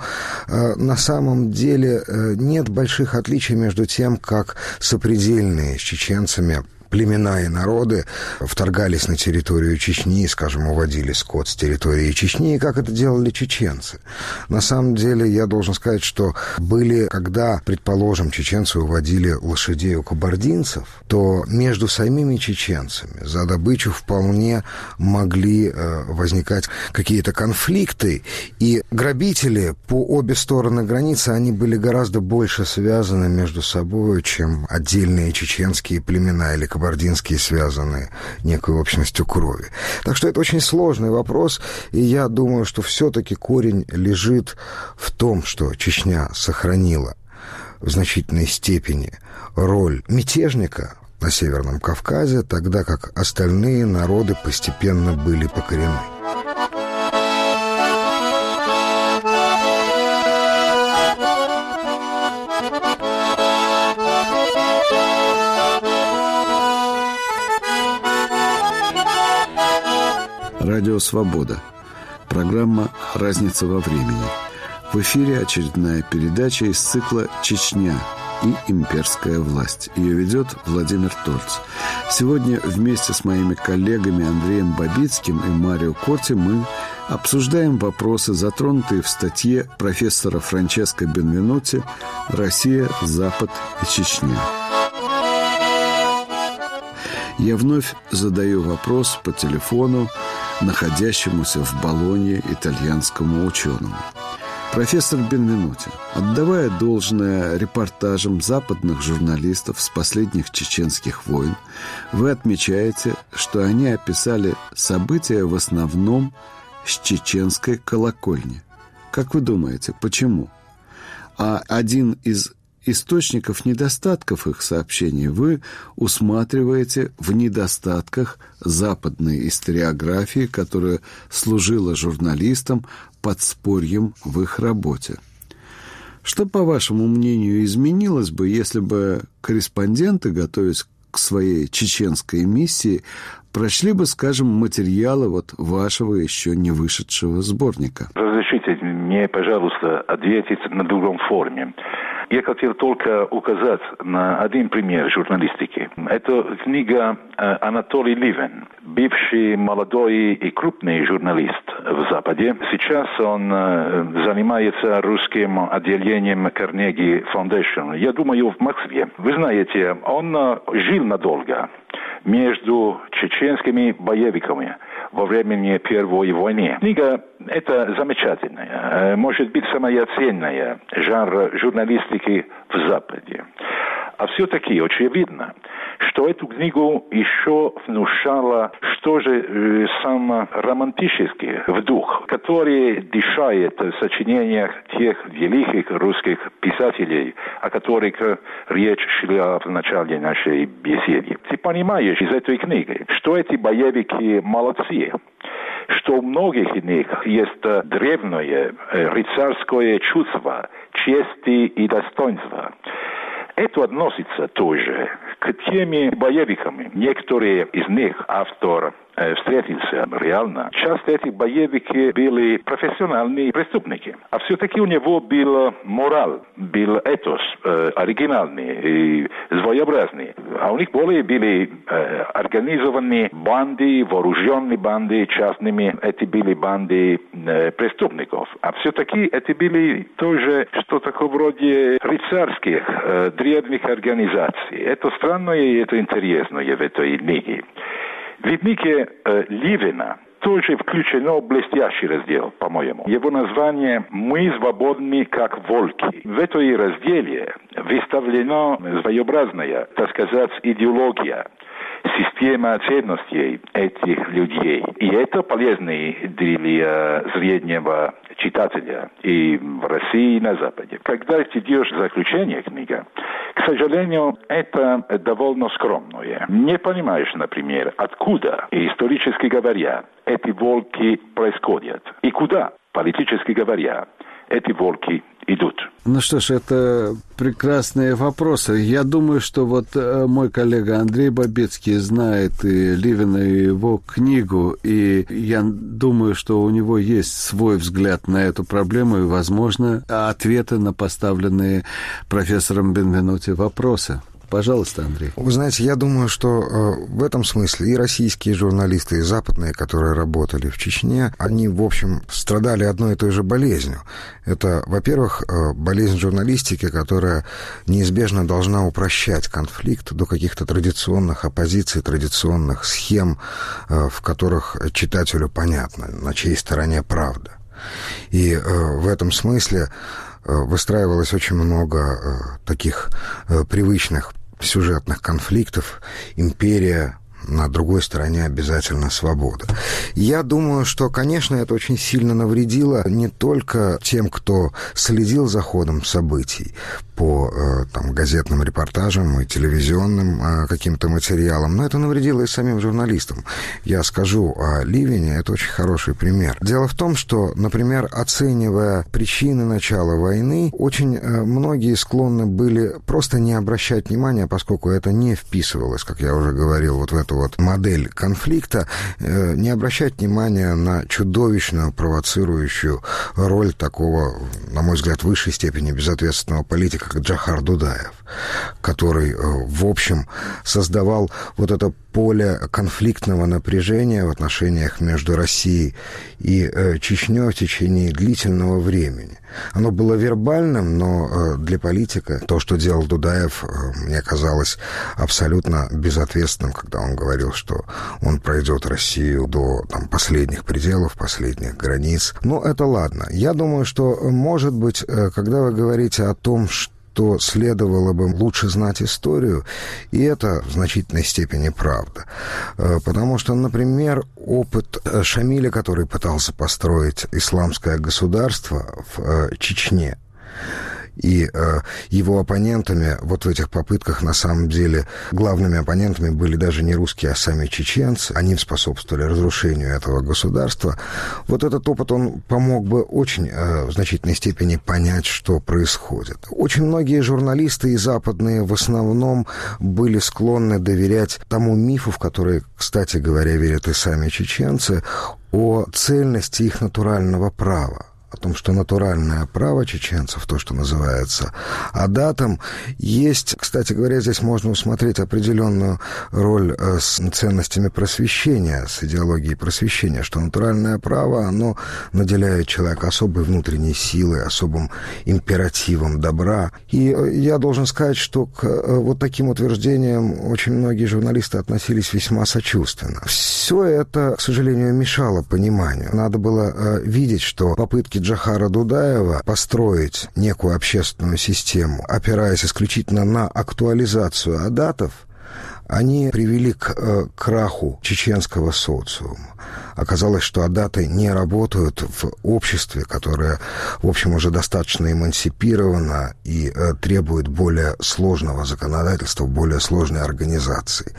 [SPEAKER 5] на самом деле нет больших отличий между тем, как сопредельные с чеченцами племена и народы вторгались на территорию Чечни, скажем, уводили скот с территории Чечни, и как это делали чеченцы. На самом деле, я должен сказать, что были, когда, предположим, чеченцы уводили лошадей у кабардинцев, то между самими чеченцами за добычу вполне могли возникать какие-то конфликты, и грабители по обе стороны границы, они были гораздо больше связаны между собой, чем отдельные чеченские племена или кабардинские, связанные некой общностью крови. Так что это очень сложный вопрос, и я думаю, что все-таки корень лежит в том, что Чечня сохранила в значительной степени роль мятежника на Северном Кавказе, тогда как остальные народы постепенно были покорены.
[SPEAKER 2] Радио «Свобода». Программа «Разница во времени». В эфире очередная передача из цикла «Чечня и имперская власть». Ее ведет Владимир Тольц. Сегодня вместе с моими коллегами Андреем Бабицким и Марио Корти мы обсуждаем вопросы, затронутые в статье профессора Франческо Бенвенути «Россия, Запад и Чечня». Я вновь задаю вопрос по телефону находящемуся в Болонье итальянскому ученому. Профессор Бенвенути, отдавая должное репортажам западных журналистов с последних чеченских войн, вы отмечаете, что они описали события в основном с чеченской колокольни. Как вы думаете, почему? а один из источников недостатков их сообщений вы усматриваете в недостатках западной историографии, которая служила журналистам подспорьем в их работе. Что, по вашему мнению, изменилось бы, если бы корреспонденты, готовясь к своей чеченской миссии, прочли бы, скажем, материалы вашего еще не вышедшего сборника?
[SPEAKER 3] Разрешите мне, пожалуйста, ответить на другом форме. Я хотел только указать на один пример журналистики. Это книга Анатолий Ливен, бывший молодой и крупный журналист в Западе. Сейчас он занимается русским отделением Carnegie Foundation. Я думаю, в Москве. Вы знаете, он жил надолго между чеченскими боевиками во время Первой войны. Книга эта замечательная, может быть, самая ценная жанр журналистики в Западе. А все-таки очевидно, что эту книгу еще внушала, что же сам романтический дух, который дышает в сочинениях тех великих русских писателей, о которых речь шла в начале нашей беседы. Ты понимаешь из этой книги, что эти боевики молодцы, что у многих из них есть древнее рыцарское чувство чести и достоинства. Это относится тоже к теми боевикам. Некоторые из них автор встретился реально. Часто эти боевики были профессиональные преступники. А все-таки у него был мораль, был этос оригинальный и своеобразный. А у них более были организованные банды, вооруженные банды частными. Эти были банды преступников. А все-таки это были тоже что-то вроде рыцарских древних организаций. Это странное и это интересное в этой книге. В книге Ливена тоже включено блестящий раздел, по-моему. Его название «Мы свободны, как волки». В этой разделе выставлена своеобразная, так сказать, идеология, система ценностей этих людей. И это полезно для среднего читателя и в России, и на Западе. Когда читаешь заключение книги, к сожалению, это довольно скромное. Не понимаешь, например, откуда, исторически говоря, эти волки происходят и куда, политически говоря, эти волки идут.
[SPEAKER 2] Ну что ж, это прекрасные вопросы. Я думаю, что мой коллега Андрей Бабецкий знает и Ливена, и его книгу, и я думаю, что у него есть свой взгляд на эту проблему и, возможно, ответы на поставленные профессором Бенвенути вопросы. Пожалуйста, Андрей.
[SPEAKER 5] Вы знаете, я думаю, что в этом смысле и российские журналисты, и западные, которые работали в Чечне, они, в общем, страдали одной и той же болезнью. Это, во-первых, болезнь журналистики, которая неизбежно должна упрощать конфликт до каких-то традиционных оппозиций, традиционных схем, в которых читателю понятно, на чьей стороне правда. И в этом смысле выстраивалось очень много таких привычных сюжетных конфликтов. Империя, на другой стороне обязательно свобода. Я думаю, что, конечно, это очень сильно навредило не только тем, кто следил за ходом событий по газетным репортажам и телевизионным каким-то материалам, но это навредило и самим журналистам. Я скажу о Ливене, это очень хороший пример. Дело в том, что, например, оценивая причины начала войны, очень многие склонны были просто не обращать внимания, поскольку это не вписывалось, как я уже говорил, в эту модель конфликта, не обращать внимания на чудовищную провоцирующую роль такого, на мой взгляд, в высшей степени безответственного политика, как Джохар Дудаев, который, в общем, создавал это поле конфликтного напряжения в отношениях между Россией и Чечней в течение длительного времени. Оно было вербальным, но для политика то, что делал Дудаев, мне казалось абсолютно безответственным, когда он говорил, что он пройдет Россию до последних пределов, последних границ. Но это ладно. Я думаю, что, может быть, когда вы говорите о том, что следовало бы лучше знать историю, и это в значительной степени правда. Потому что, например, опыт Шамиля, который пытался построить исламское государство в Чечне, И его оппонентами вот в этих попытках, на самом деле, главными оппонентами были даже не русские, а сами чеченцы. Они способствовали разрушению этого государства. Вот этот опыт, он помог бы очень в значительной степени понять, что происходит. Очень многие журналисты и западные в основном были склонны доверять тому мифу, в который, кстати говоря, верят и сами чеченцы, о цельности их натурального права. О том, что натуральное право чеченцев, то, что называется адатом, есть, кстати говоря, здесь можно усмотреть определенную роль с ценностями просвещения, с идеологией просвещения, что натуральное право, оно наделяет человека особой внутренней силой, особым императивом добра. И я должен сказать, что к вот таким утверждениям очень многие журналисты относились весьма сочувственно. Все это, к сожалению, мешало пониманию. Надо было видеть, что попытки Джохара Дудаева построить некую общественную систему, опираясь исключительно на актуализацию адатов, они привели к краху чеченского социума. Оказалось, что адаты не работают в обществе, которое, в общем, уже достаточно эмансипировано и требует более сложного законодательства, более сложной организации.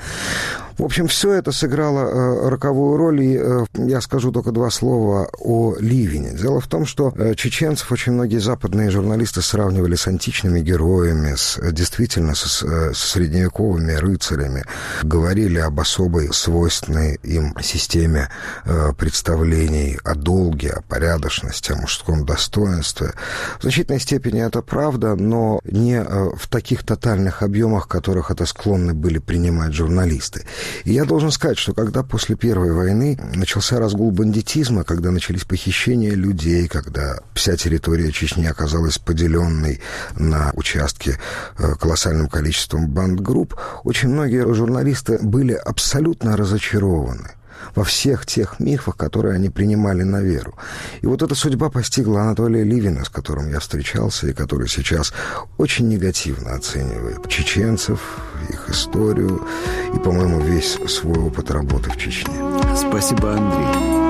[SPEAKER 5] В общем, все это сыграло роковую роль, и я скажу только два слова о Ливине. Дело в том, что чеченцев очень многие западные журналисты сравнивали с античными героями, действительно со средневековыми рыцарями, говорили об особой свойственной им системе представлений о долге, о порядочности, о мужском достоинстве. В значительной степени это правда, но не в таких тотальных объемах, которых это склонны были принимать журналисты. И я должен сказать, что когда после Первой войны начался разгул бандитизма, когда начались похищения людей, когда вся территория Чечни оказалась поделенной на участки колоссальным количеством бандгрупп, очень многие журналисты были абсолютно разочарованы во всех тех мифах, которые они принимали на веру. И вот эта судьба постигла Анатолия Ливина, с которым я встречался, и который сейчас очень негативно оценивает чеченцев, их историю и, по-моему, весь свой опыт работы в Чечне.
[SPEAKER 2] Спасибо, Андрей.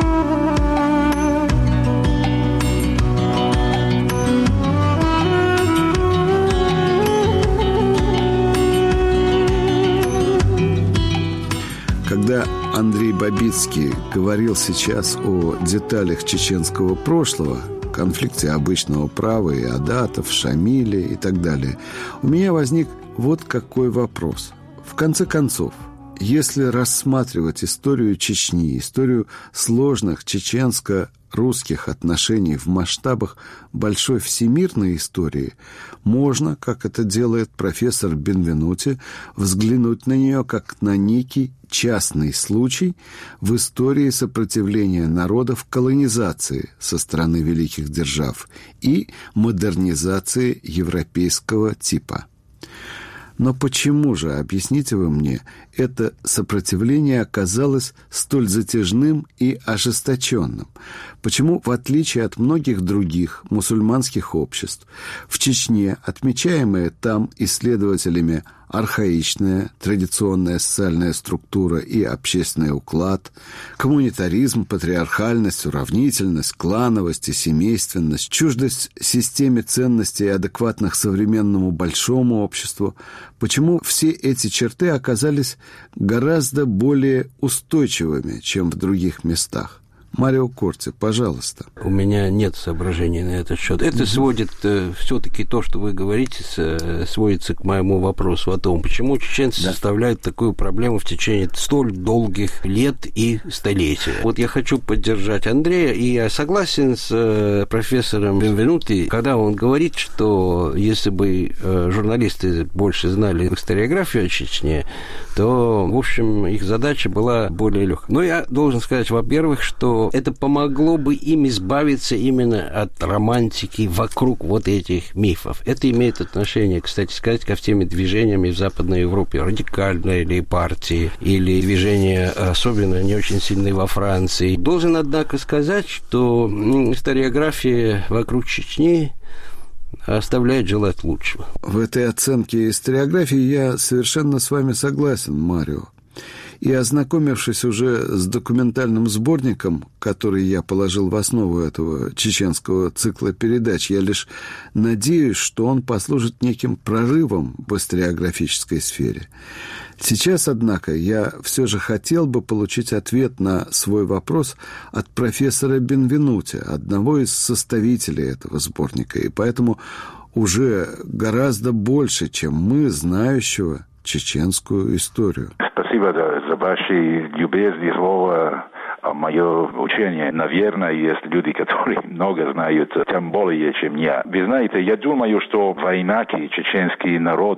[SPEAKER 2] Когда Андрей Бабицкий говорил сейчас о деталях чеченского прошлого, конфликте обычного права и адатов, Шамиле и так далее, у меня возник вот какой вопрос. В конце концов, если рассматривать историю Чечни, историю сложных чеченско-русских отношений в масштабах большой всемирной истории, можно, как это делает профессор Бенвенути, взглянуть на нее как на некий частный случай в истории сопротивления народов колонизации со стороны великих держав и модернизации европейского типа. Но почему же, объясните вы мне, это сопротивление оказалось столь затяжным и ожесточенным? Почему, в отличие от многих других мусульманских обществ, в Чечне, отмечаемая там исследователями архаичная традиционная социальная структура и общественный уклад, коммунитаризм, патриархальность, уравнительность, клановость и семейственность, чуждость системе ценностей, адекватных современному большому обществу, почему все эти черты оказались гораздо более устойчивыми, чем в других местах? Марио Корти, пожалуйста.
[SPEAKER 4] У меня нет соображений на этот счет. Это сводит все-таки то, что вы говорите, сводится к моему вопросу о том, почему чеченцы составляют такую проблему в течение столь долгих лет и столетий. Вот я хочу поддержать Андрея, и я согласен с профессором Бенвенути, когда он говорит, что если бы журналисты больше знали историографию о Чечне, то, в общем, их задача была более легкой. Но я должен сказать, во-первых, что это помогло бы им избавиться именно от романтики вокруг вот этих мифов. Это имеет отношение, кстати сказать, ко всеми движениями в Западной Европе, радикальные или партии, или движения, особенно не очень сильные во Франции. Должен, однако, сказать, что историография вокруг Чечни оставляет желать лучшего.
[SPEAKER 2] В этой оценке историографии я совершенно с вами согласен, Марио. И ознакомившись уже с документальным сборником, который я положил в основу этого чеченского цикла передач, я лишь надеюсь, что он послужит неким прорывом в историографической сфере. Сейчас, однако, я все же хотел бы получить ответ на свой вопрос от профессора Бенвенути, одного из составителей этого сборника, и поэтому уже гораздо больше, чем мы, знающего чеченскую историю.
[SPEAKER 3] Спасибо за ваши любезные слова. Мое учение, наверное, есть люди, которые много знают, тем более, чем я. Вы знаете, я думаю, что войнаки, чеченский народ,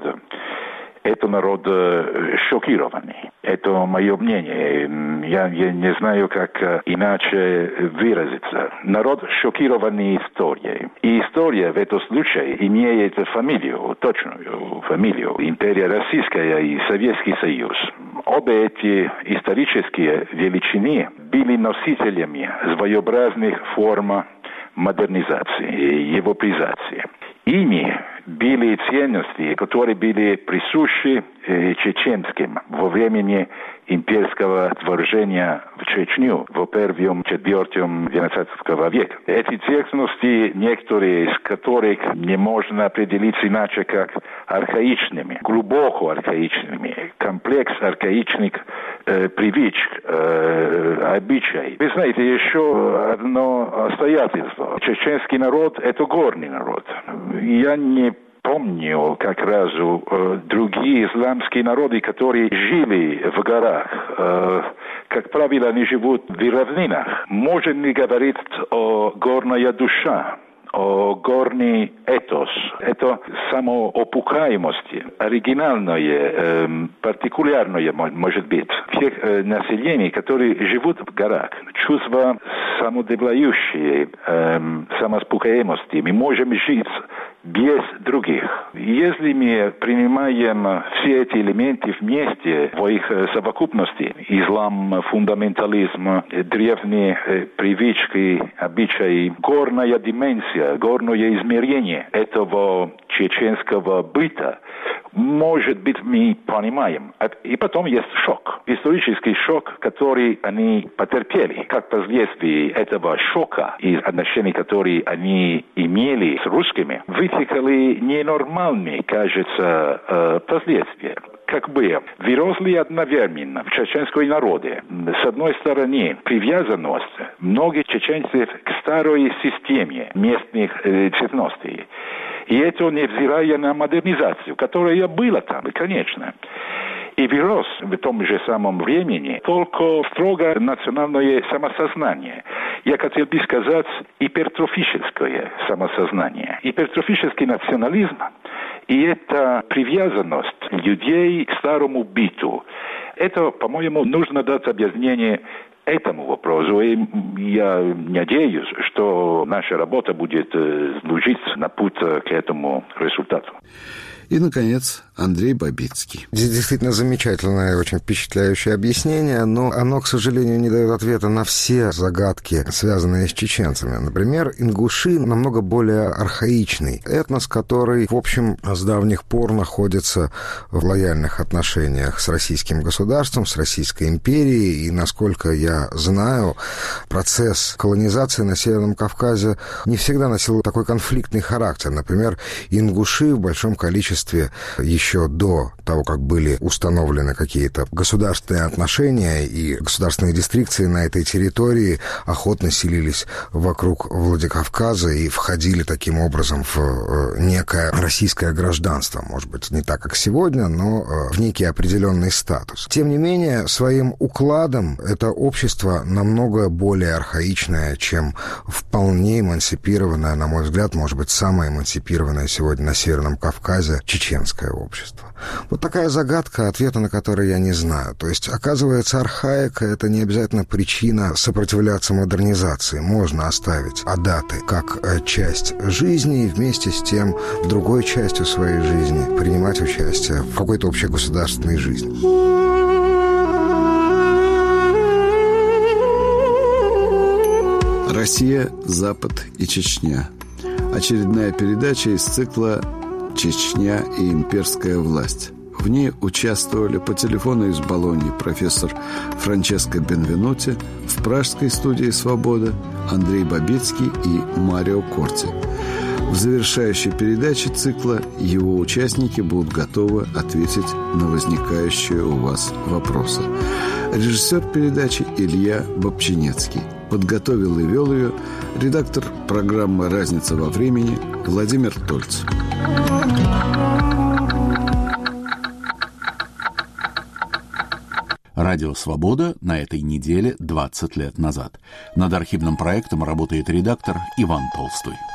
[SPEAKER 3] это народ шокированный. Это мое мнение. Я не знаю, как иначе выразиться. Народ шокированный историей. И история в этом случае имеет фамилию, точную фамилию. Империя Российская и Советский Союз. Обе эти исторические величины были носителями своеобразных форм модернизации и европеизации. Ими были ценности, которые были присущи чеченским во времени имперского вторжения в Чечню в первом четверте XIX века. Эти ценности, некоторые из которых не можно определить иначе, как архаичными, глубоко архаичными, комплекс архаичных привычек, обычаев. Вы знаете, еще одно обстоятельство. Чеченский народ – это горный народ. Я не помню как раз другие исламские народы, которые жили в горах. Как правило, они живут в равнинах. Можем ли говорить о горная душа, о горный этос? Это самоопукаемость, оригинальное, партикулярное, может быть, всех населений, которые живут в горах. Чувство самодовлающее, самоуспокоимости. Мы можем жить без других. Если мы принимаем все эти элементы вместе в их совокупности, ислам, фундаментализм, древние привычки, обычаи, горная дименсия, горное измерение этого чеченского быта, может быть, мы понимаем. И потом есть шок. Исторический шок, который они потерпели. Как последствия этого шока и отношений, которые они имели с русскими, вытекали ненормальные, кажется, последствия. Как бы выросли одновременно в чеченском народе. С одной стороны, привязанность многих чеченцев к старой системе местных ценностей. И это невзирая на модернизацию, которая была там, конечно. И вырос в том же самом времени только строго национальное самосознание. Я хотел бы сказать гипертрофическое самосознание. Гипертрофический национализм и эта привязанность людей к старому быту. Это, по-моему, нужно дать объяснение этому вопросу. И я надеюсь, что наша работа будет служить на путь к этому результату.
[SPEAKER 2] И, наконец, Андрей Бабицкий.
[SPEAKER 5] Здесь действительно замечательное и очень впечатляющее объяснение, но оно, к сожалению, не дает ответа на все загадки, связанные с чеченцами. Например, ингуши намного более архаичный этнос, который, в общем, с давних пор находится в лояльных отношениях с российским государством, с Российской империей. И, насколько я знаю, процесс колонизации на Северном Кавказе не всегда носил такой конфликтный характер. Например, ингуши в большом количестве еще до того, как были установлены какие-то государственные отношения и государственные рестрикции на этой территории, охотно селились вокруг Владикавказа и входили таким образом в некое российское гражданство. Может быть, не так, как сегодня, но в некий определенный статус. Тем не менее, своим укладом это общество намного более архаичное, чем вполне эмансипированное, на мой взгляд, может быть, самое эмансипированное сегодня на Северном Кавказе чеченское общество. Вот такая загадка, ответа на который я не знаю. То есть, оказывается, архаика — это не обязательно причина сопротивляться модернизации. Можно оставить адаты как часть жизни и вместе с тем другой частью своей жизни принимать участие в какой-то общегосударственной жизни.
[SPEAKER 2] Россия, Запад и Чечня. Очередная передача из цикла «Чечня и имперская власть». В ней участвовали по телефону из Болоньи профессор Франческо Бенвенути, в пражской студии «Свобода» Андрей Бабицкий и Марио Корти. В завершающей передаче цикла его участники будут готовы ответить на возникающие у вас вопросы. Режиссер передачи Илья Бобчинецкий. Подготовил и вел ее редактор программы «Разница во времени» Владимир Тольц.
[SPEAKER 1] Радио «Свобода» на этой неделе 20 лет назад. Над архивным проектом работает редактор Иван Толстой.